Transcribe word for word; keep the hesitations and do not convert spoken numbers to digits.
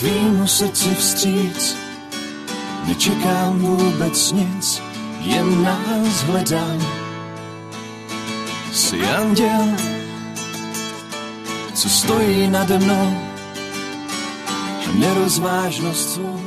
tvýmu srdci vstříc. Nečekám vůbec nic, jen nás hledám. Jsi anděl, co stojí nade mnou, a nerozvážnost svou